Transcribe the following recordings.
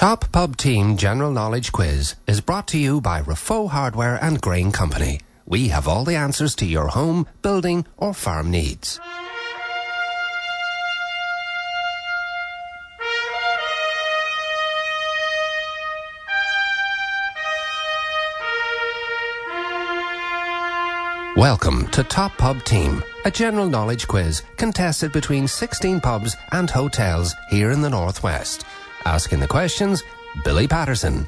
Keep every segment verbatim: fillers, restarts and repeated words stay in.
Top Pub Team General Knowledge Quiz is brought to you by Rafo Hardware and Grain Company. We have all the answers to your home, building or farm needs. Welcome to Top Pub Team, a general knowledge quiz contested between sixteen pubs and hotels here in the Northwest. Asking the questions, Billy Patterson.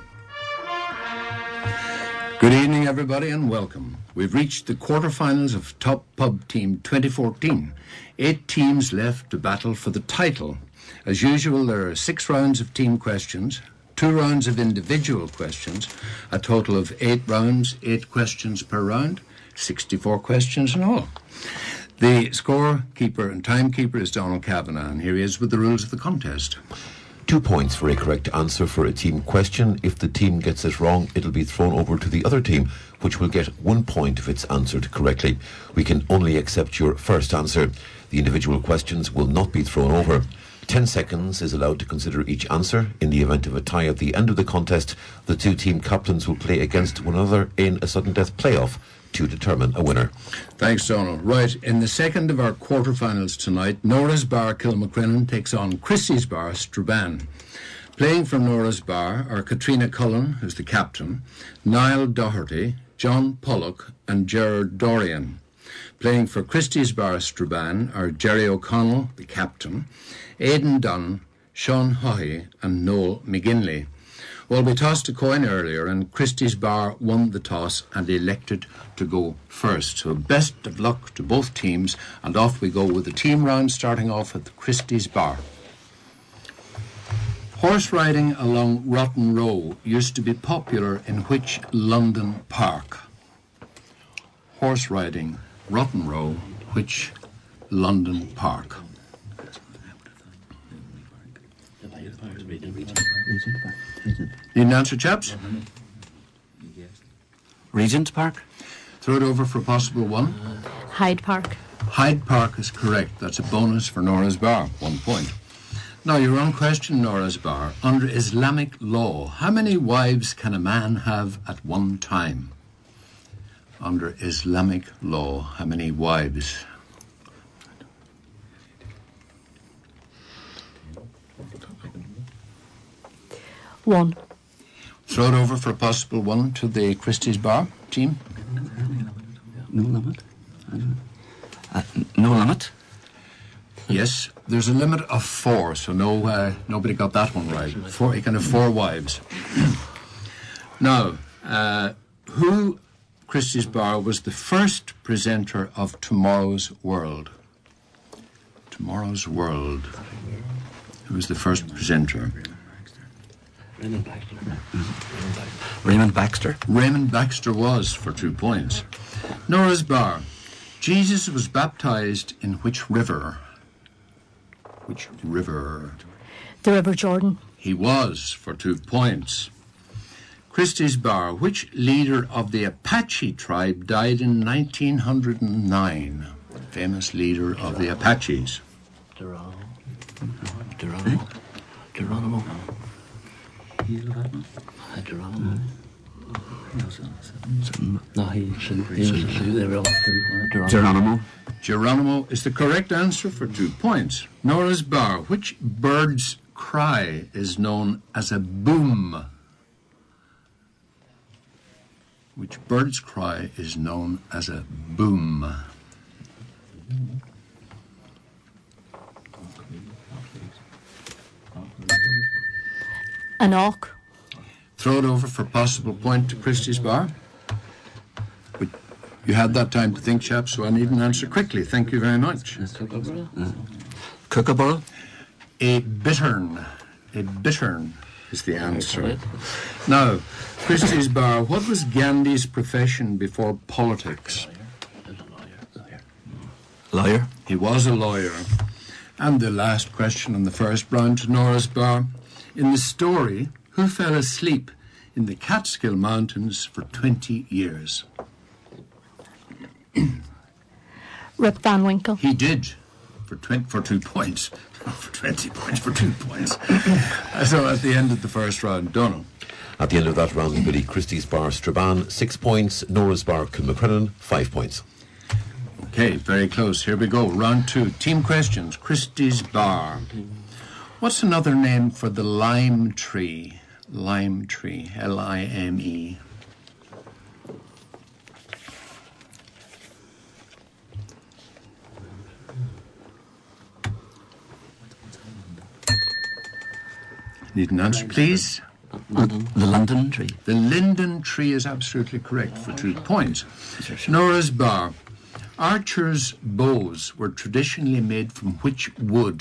Good evening, everybody, and welcome. We've reached the quarterfinals of Top Pub Team twenty fourteen. Eight teams left to battle for the title. As usual, there are six rounds of team questions, two rounds of individual questions, a total of eight rounds, eight questions per round, sixty-four questions in all. The scorekeeper and timekeeper is Donald Kavanagh, and here he is with the rules of the contest. Two points for a correct answer for a team question. If the team gets it wrong, it'll be thrown over to the other team, which will get one point if it's answered correctly. We can only accept your first answer. The individual questions will not be thrown over. Ten seconds is allowed to consider each answer. In the event of a tie at the end of the contest, the two team captains will play against one another in a sudden death playoff to determine a winner. Thanks, Donald. Right, in the second of our quarterfinals tonight, Nora's Bar Kilmacrennan takes on Christie's Bar Strabane. Playing from Nora's Bar are Katrina Cullen, who's the captain, Niall Doherty, John Pollock and Gerard Dorian. Playing for Christie's Bar Strabane are Jerry O'Connell, the captain, Aidan Dunn, Sean Haughey and Noel McGinley. Well, we tossed a coin earlier and Christie's Bar won the toss and elected to go first. So best of luck to both teams, and off we go with the team round, starting off at Christie's Bar. Horse riding along Rotten Row used to be popular in which London park? Horse riding, Rotten Row, which London park? Need an answer, chaps? Regent Park? Throw it over for a possible one. Hyde Park. Hyde Park is correct. That's a bonus for Nora's Bar. One point. Now, your own question, Nora's Bar. Under Islamic law, how many wives can a man have at one time? Under Islamic law, how many wives? One. Throw it over for a possible one to the Christie's Bar team. No limit? Uh, no limit? Yes, there's a limit of four, so no, uh, nobody got that one right. Four, you can have four wives. Now, uh, who, Christie's Bar, was the first presenter of Tomorrow's World? Tomorrow's World. Who was the first presenter? Raymond Baxter. Raymond Baxter. Raymond Baxter was, for two points. Nora's Bar. Jesus was baptized in which river? Which river? The River Jordan. He was, for two points. Christie's Bar. Which leader of the Apache tribe died in nineteen oh nine? Famous leader of the Apaches. Geronimo. Geronimo. Geronimo. Geronimo. No, he shouldn't. He shouldn't. They were all Geronimo. Geronimo is the correct answer for two points. Nora's Bar. Which bird's cry is known as a boom? Which bird's cry is known as a boom? An auk. Throw it over for possible point to Christie's Bar. But you had that time to think, chaps, so I need an answer quickly. Thank you very much. Kookaburra? A bittern. A bittern is the answer. Now, Christie's Bar, what was Gandhi's profession before politics? Lawyer? He was a lawyer. And the last question in the first round to Nora's Bar. In the story, who fell asleep in the Catskill Mountains for twenty years? Rip Van Winkle. He did. for twenty, for two points. For twenty points, for two points. So at the end of the first round, Donald. At the end of that round, Billy, Christie's Bar Strabane, six points. Nora's Bar Kilmacrennan, five points. Okay, very close. Here we go. Round two. Team questions. Christie's Bar. What's another name for the lime tree? Lime tree. L I M E. Need an answer, please. London. The London tree. The linden tree is absolutely correct for two points. Nora's Bar. Archers' bows were traditionally made from which wood?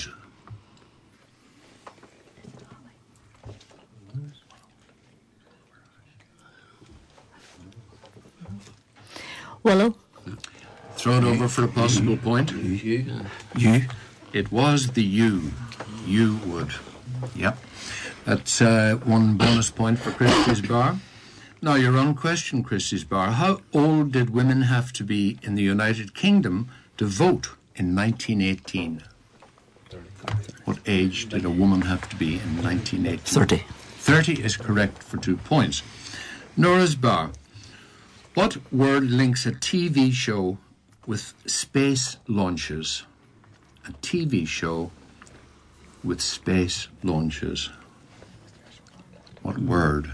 Willow. Throw it over for a possible point. You. It was the yew. Yew wood. Yep. That's uh, one bonus point for Christie's Bar. Now, your own question, Christie's Bar. How old did women have to be in the United Kingdom to vote in nineteen eighteen? What age did a woman have to be in nineteen eighteen? Thirty. thirty is correct for two points. Nora's Bar. What word links a T V show with space launches? A T V show with space launches. What word?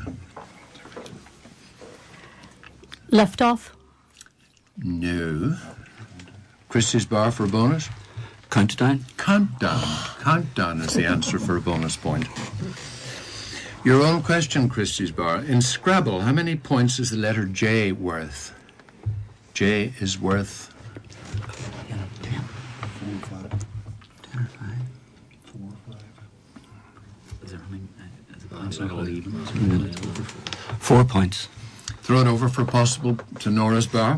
Left off. No. Christie's Bar for a bonus? Countdown. Countdown. Countdown is the answer for a bonus point. Your own question, Christie's Bar. In Scrabble, how many points is the letter J worth? J is worth... Four points. Throw it over for possible to Nora's Bar.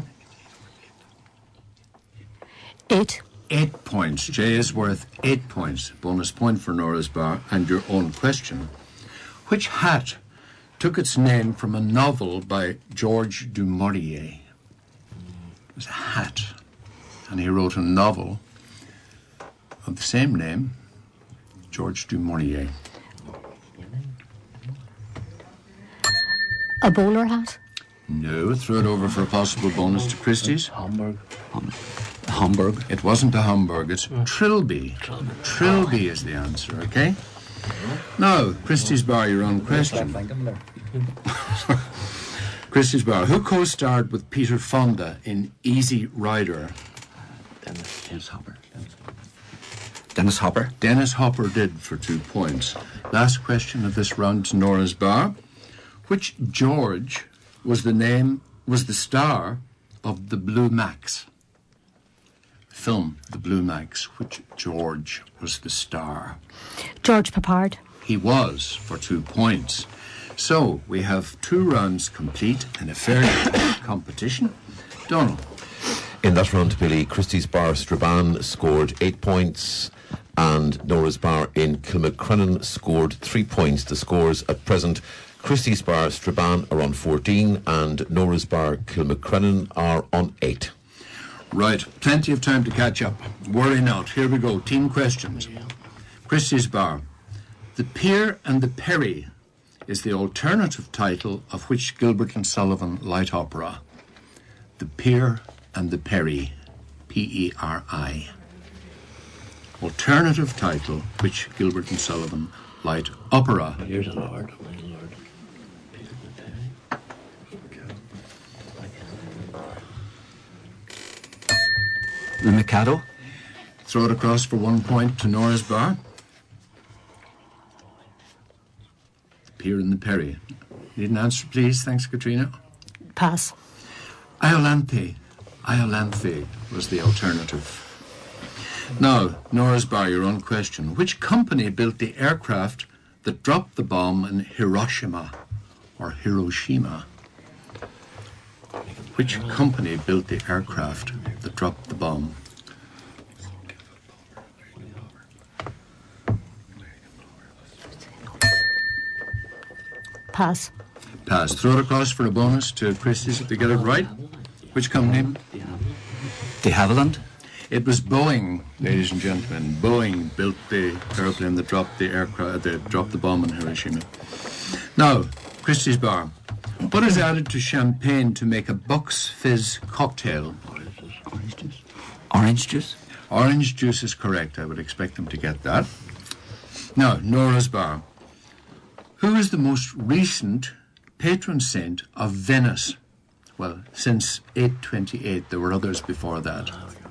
Eight. Eight points. J is worth eight points. Bonus point for Nora's Bar. And your own question. Which hat took its name from a novel by George du Maurier? It was a hat. And he wrote a novel of the same name, George du Maurier. A bowler hat. No. Throw it over for a possible bonus to Christie's. Hamburg. Hum- Hamburg. It wasn't a Hamburg, it's Trilby. Trilby is the answer, okay? Now, Christie's Bar, your own question. Christie's Bar, who co-starred with Peter Fonda in Easy Rider? Dennis Hopper. Dennis Hopper. Dennis Hopper did for two points. Last question of this round to Nora's Bar. Which George was the name, was the star of The Blue Max? Film, The Blue Max. Which George was the star? George Peppard. He was for two points. So we have two rounds complete in a fairly tight competition. Donald. In that round, Billy, Christie's Bar Strabane scored eight points and Nora's Bar in Kilmacrennan scored three points. The scores at present: Christie's Bar Strabane are on fourteen and Nora's Bar Kilmacrennan are on eight. Right, plenty of time to catch up. Worry not. Here we go. Team questions. Christie's Bar. The Pier and the Perry is the alternative title of which Gilbert and Sullivan light opera? The Pier and the Perry. P E R I. Alternative title which Gilbert and Sullivan light opera? Here's a Lord. The Mikado. Throw it across for one point to Nora's Bar. The Pier and the Perry. Need an answer, please? Thanks, Katrina. Pass. Iolanthe. Iolanthe was the alternative. Now, Nora's Bar, your own question. Which company built the aircraft that dropped the bomb in Hiroshima or Hiroshima? Which company built the aircraft that dropped the bomb? Pass. Pass. Throw it across for a bonus to Christie's if they get it right. Which company? De Havilland. It was Boeing, ladies and gentlemen. Boeing built the airplane that dropped the aircraft, that dropped the bomb in Hiroshima. Now, Christie's Bar. What is added to champagne to make a Bucks Fizz cocktail? Orange juice. Orange juice. Orange juice is correct. I would expect them to get that. Now, Nora's Bar. Who is the most recent patron saint of Venice? Well, since eight twenty-eight. There were others before that.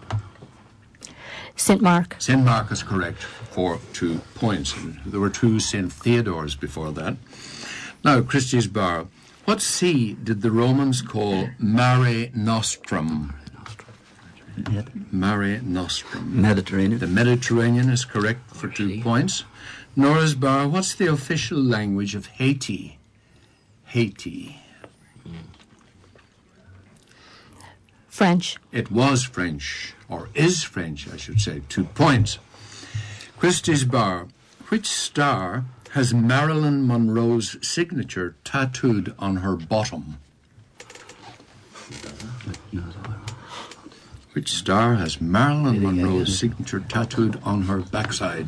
Saint Mark. Saint Mark is correct for two points. There were two Saint Theodores before that. Now, Christie's Bar. What sea did the Romans call Mare Nostrum? Mare Nostrum. Mediterranean. The Mediterranean is correct for two points. Nora's Bar. What's the official language of Haiti? Haiti. French. It was French, or is French, I should say. Two points. Christie's Bar. Which star has Marilyn Monroe's signature tattooed on her bottom? Which star has Marilyn Monroe's signature tattooed on her backside?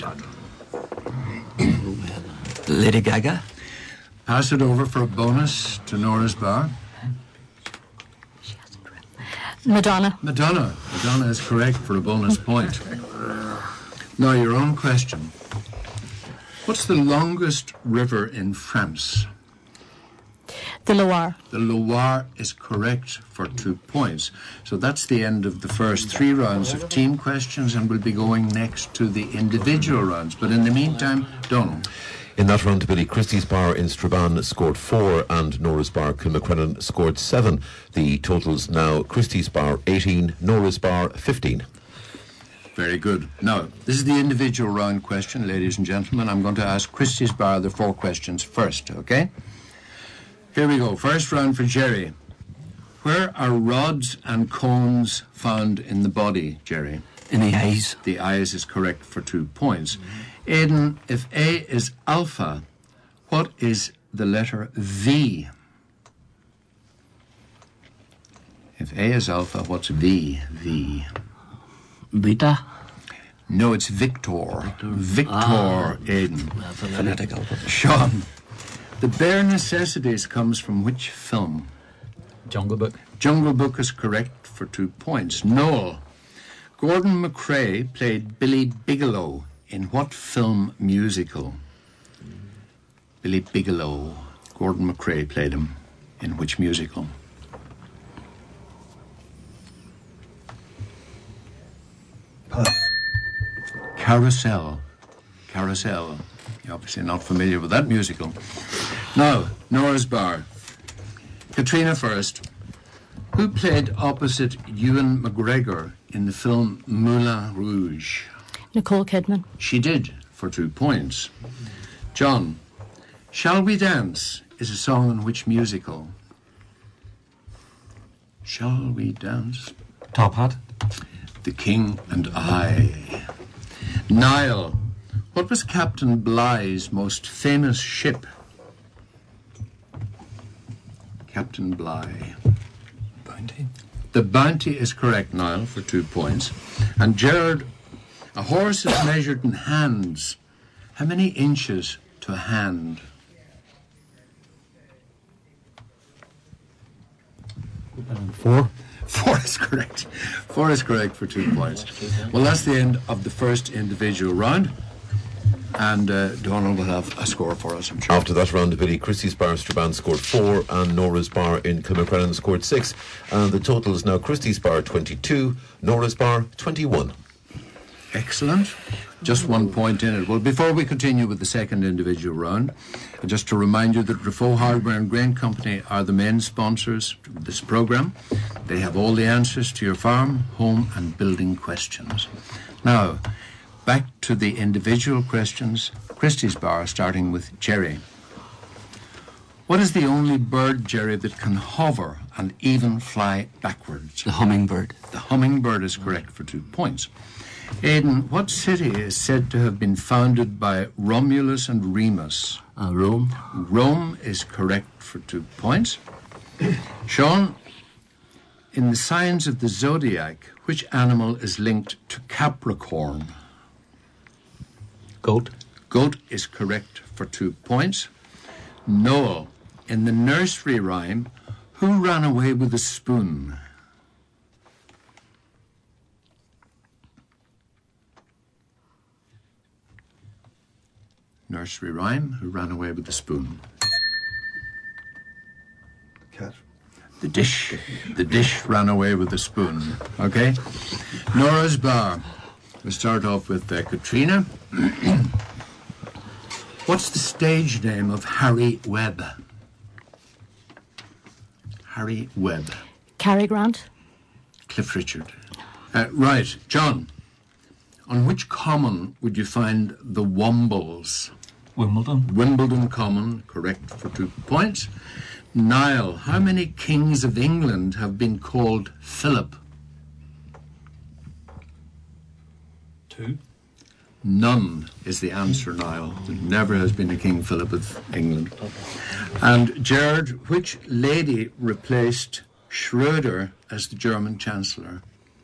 Lady Gaga. Pass it over for a bonus to Nora's Bar. Madonna. Madonna. Madonna is correct for a bonus point. Now, your own question. What's the longest river in France? The Loire. The Loire is correct for two points. So that's the end of the first three rounds of team questions, and we'll be going next to the individual rounds. But in the meantime, Donald. In that round, Billy, Christie's Bar in Strabane scored four and Nora's Bar Kilmacrennan scored seven. The totals now Christie's Bar eighteen, Nora's Bar fifteen. Very good. Now, this is the individual round question, ladies and gentlemen. I'm going to ask Christie's Bar the four questions first, okay? Here we go. First round for Jerry. Where are rods and cones found in the body, Jerry? In the eyes. The eyes is correct for two points. Aidan, if A is alpha, what is the letter V? If A is alpha, what's V? V. Beta. No, it's Victor. Victor, Victor Ah. Aidan. Phonetical. Sean, The Bare Necessities comes from which film? Jungle Book. Jungle Book is correct for two points. Noel, Gordon MacRae played Billy Bigelow in what film musical? Billy Bigelow. Gordon MacRae played him in which musical? Carousel. Carousel. You're obviously not familiar with that musical. Now, Nora's Bar. Katrina first. Who played opposite Ewan McGregor in the film Moulin Rouge? Nicole Kidman. She did, for two points. John, Shall We Dance is a song in which musical? Shall We Dance? Top Hat. The King and I. Niall, what was Captain Bligh's most famous ship? Captain Bligh. Bounty. The Bounty is correct, Niall, for two points. And Gerard, a horse is measured in hands. How many inches to a hand? Four. Four is correct. Four is correct for two points. Well, that's the end of the first individual round. And uh, Donald will have a score for us, I'm sure. After that round, Billy, Christie's Bar Strabane scored four and Nora's Bar in Kilmacrennan scored six. And the total is now Christie's Bar twenty-two, Nora's Bar twenty-one. Excellent. Just one point in it. Well, before we continue with the second individual round, just to remind you that Refault Hardware and Grain Company are the main sponsors of this programme. They have all the answers to your farm, home and building questions. Now, back to the individual questions. Christie's Bar, starting with Jerry. What is the only bird, Jerry, that can hover and even fly backwards? The hummingbird. The hummingbird is correct for two points. Aidan, what city is said to have been founded by Romulus and Remus? Uh, Rome. Rome is correct for two points. Sean, in the signs of the zodiac, which animal is linked to Capricorn? Goat. Goat is correct for two points. Noel, in the nursery rhyme, who ran away with a spoon? Nursery rhyme, who ran away with the spoon? Cat. The dish. The dish ran away with the spoon. Okay? Nora's bar. We'll start off with uh, Katrina. What's the stage name of Harry Webb? Harry Webb. Cary Grant. Cliff Richard. Uh, right, John. On which common would you find the Wombles? Wimbledon. Wimbledon Common, correct for two points. Niall, how many kings of England have been called Philip? Two. None is the answer, Niall. There never has been a King Philip of England. And Gerard, which lady replaced Schroeder as the German Chancellor?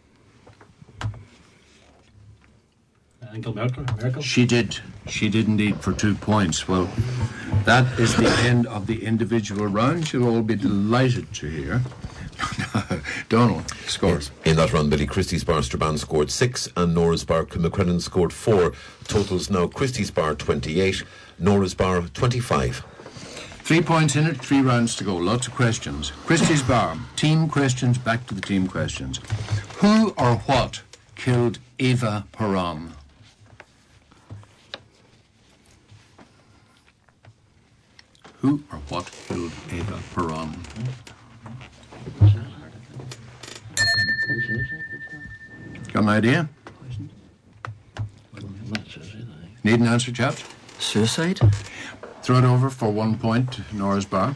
Angela Merkel. Merkel. She did. She did indeed for two points. Well, that is the end of the individual round. You'll all be delighted to hear. Donald, scores. In that round, Billy, Christie's bar Strabane scored six and Nora's bar Kilmacrennan scored four. Totals now Christie's bar twenty-eight, Nora's bar twenty-five. Three points in it, three rounds to go. Lots of questions. Christie's bar, team questions, back to the team questions. Who or what killed Eva Peron? Who or what killed Eva Peron? Got an idea? Need an answer, chaps? Suicide? Throw it over for one point to Nora's bar.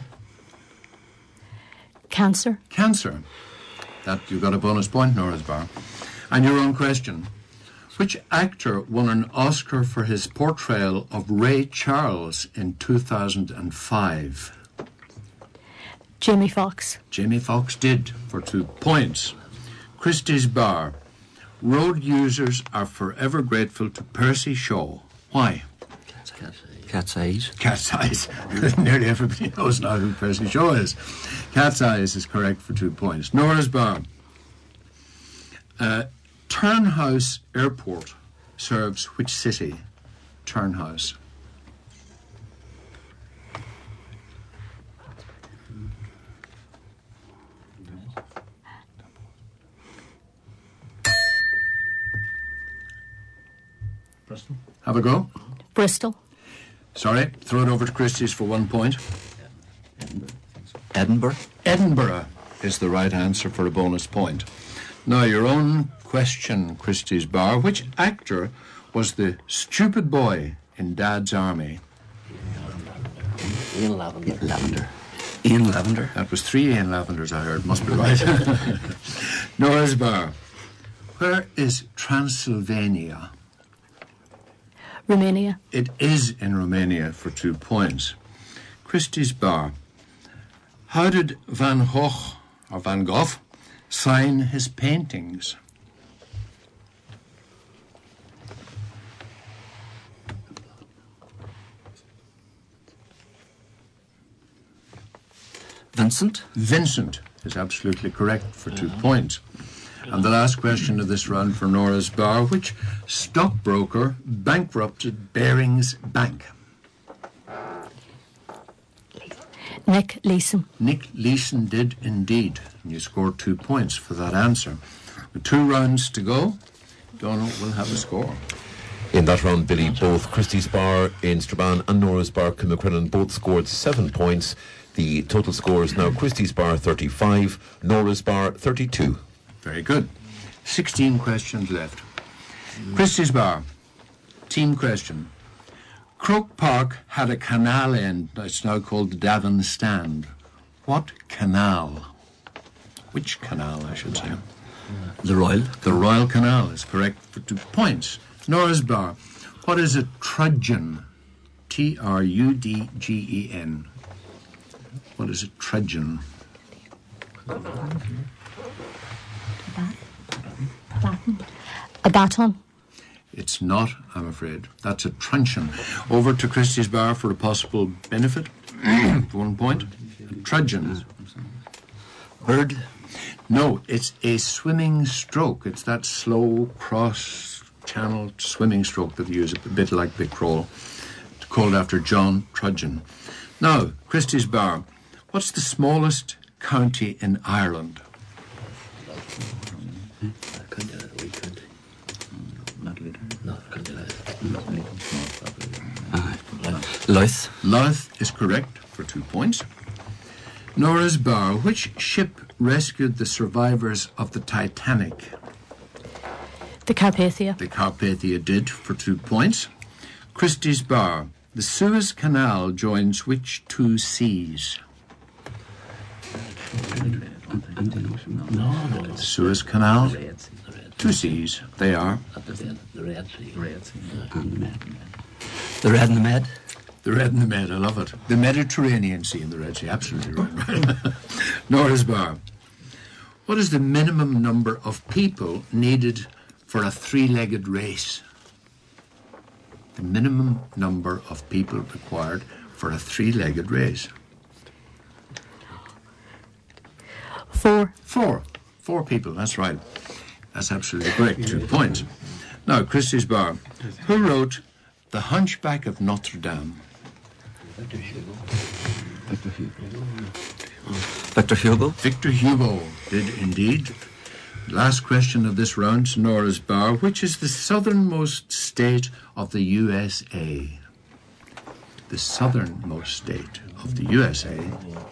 Cancer. Cancer. That you got a bonus point, Nora's bar. And your own question. Which actor won an Oscar for his portrayal of Ray Charles in two thousand five? Jamie Foxx. Jamie Foxx did for two points. Christie's bar. Road users are forever grateful to Percy Shaw. Why? Cat's eyes. Cat's eyes. Nearly everybody knows now who Percy Shaw is. Cat's eyes is correct for two points. Nora's bar. Uh, Turnhouse Airport serves which city? Turnhouse. Bristol. Have a go. Bristol. Sorry, throw it over to Christie's for one point. Edinburgh. Edinburgh is the right answer for a bonus point. Now, your own question, Christie's bar. Which actor was the stupid boy in Dad's Army? Ian Lavender. Lavender. Ian Lavender. That was three Ian Lavenders, I heard. Must be right. Nora's bar. Where is Transylvania? Romania. It is in Romania for two points. Christie's bar. How did Van Gogh, or Van Gogh, sign his paintings? Vincent. Vincent is absolutely correct for two points. And the last question of this round for Nora's bar. Which stockbroker bankrupted Barings Bank? Nick Leeson. Nick Leeson did indeed. And you scored two points for that answer. With two rounds to go, Donald will have a score. In that round, Billy, both Christie's bar in Strabane and Nora's bar Kilmacrennan both scored seven points. The total score is now Christie's bar thirty-five, Nora's bar thirty-two. Very good. sixteen questions left. Christie's bar. Team question. Croke Park had a canal end. It's now called the Davin Stand. What canal? Which canal, I should say? The Royal. The Royal Canal is correct for two points. Nora's bar. What is a trudgeon? T R U D G E N. What is a trudgeon? A baton. It's not, I'm afraid. That's a truncheon. Over to Christie's Bar for a possible benefit. One point. A trudgeon. Bird. No, it's a swimming stroke. It's that slow, cross-channeled swimming stroke that they use, a bit like Big Crawl, called after John Trudgeon. Now, Christie's Bar, what's the smallest county in Ireland? Louth. Louth is correct for two points. Nora's Bar, which ship rescued the survivors of the Titanic? The Carpathia. The Carpathia did for two points. Christie's Bar, the Suez Canal joins which two seas? Suez Canal, two seas, they are. The Red Sea. The Red and the Med. The Red and the Med, I love it. The Mediterranean Sea and the Red Sea, absolutely right. Nora's Bar. What is the minimum number of people needed for a three-legged race? The minimum number of people required for a three-legged race. Four. Four. Four people, that's right. That's absolutely correct. Two points. Now, Christie's Bar. Who wrote The Hunchback of Notre Dame? Victor Hugo. Victor Hugo. Victor Hugo did indeed. Last question of this round, Nora's Bar. Which is the southernmost state of the U S A? The southernmost state of the U S A.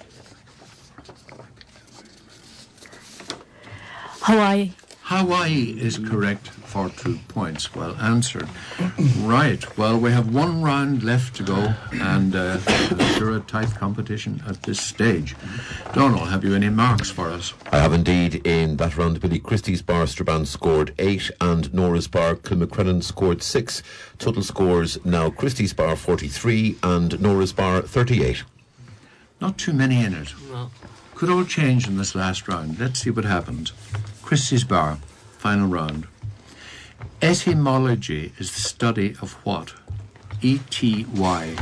Hawaii. Hawaii is correct for two points. Well answered. Right. Well, we have one round left to go, and uh, sure a tight competition at this stage. Donald, have you any marks for us? I have indeed. In that round, Billy, Christie's Bar Strabane scored eight and Nora's Bar Kilmacrennan scored six. Total scores now Christie's Bar forty-three and Nora's Bar thirty-eight. Not too many in it. No. Could all change in this last round. Let's see what happens. Christie's Bar, final round. Etymology is the study of what? E T Y.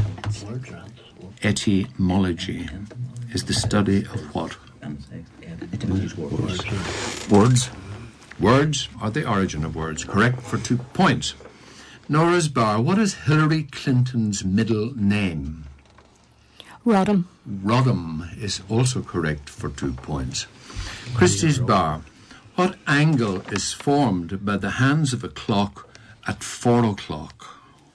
Etymology is the study of what? Words. Words are the origin of words. Correct for two points. Nora's Bar, what is Hillary Clinton's middle name? Rodham. Rodham is also correct for two points. Christie's Bar, what angle is formed by the hands of a clock at four o'clock?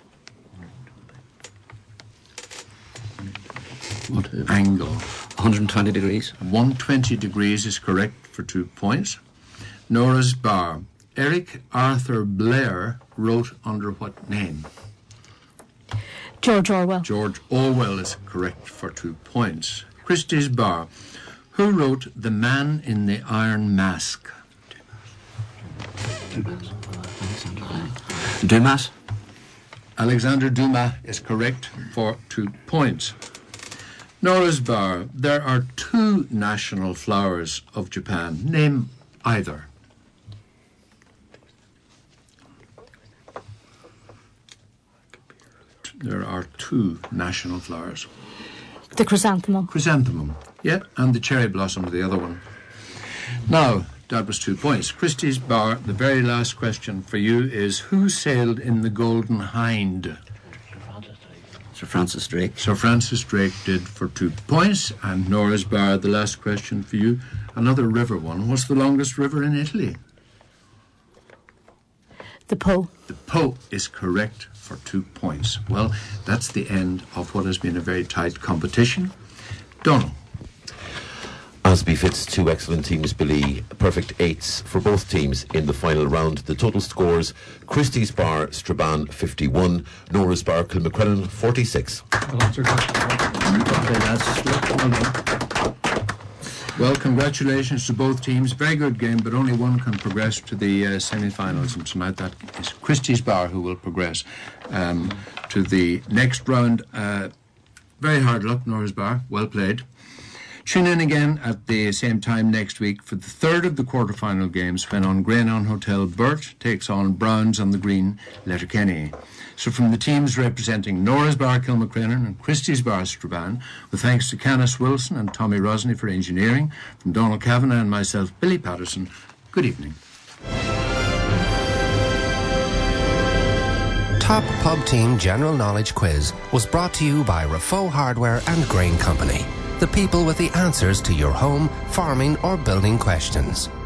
What angle? one hundred twenty degrees. one hundred twenty degrees is correct for two points. Nora's Bar, Eric Arthur Blair wrote under what name? George Orwell. George Orwell is correct for two points. Christie's Bar, who wrote The Man in the Iron Mask? Dumas. Alexander Dumas is correct for two points. Nora's Bar, there are two national flowers of Japan. Name either. There are two national flowers. The chrysanthemum. Chrysanthemum, yeah, and the cherry blossom, the other one. Now, that was two points. Christie's Bar, the very last question for you is, who sailed in the Golden Hind? Sir Francis Drake. Sir Francis Drake did for two points. And Nora's Bar, the last question for you, another river one. What's the longest river in Italy? The Po. The Po is correct for two points. Well, that's the end of what has been a very tight competition. Donald. As befits two excellent teams, Billy, perfect eights for both teams in the final round. The total scores, Christie's Bar Strabane fifty-one, Nora's Bar Kilmacrennan forty-six. Well, congratulations to both teams. Very good game, but only one can progress to the uh, semi-finals. And tonight that is Christie's Bar who will progress um, to the next round. Uh, very hard luck, Nora's Bar. Well played. Tune in again at the same time next week for the third of the quarter-final games when on Grenon Hotel Burt takes on Browns on the Green, Letterkenny. So from the teams representing Nora's Bar Kilmacrennan and Christie's Bar Strabane, with thanks to Canis Wilson and Tommy Rosney for engineering, from Donald Kavanagh and myself, Billy Patterson, good evening. Top Pub Team General Knowledge Quiz was brought to you by Rafo Hardware and Grain Company, the people with the answers to your home, farming or building questions.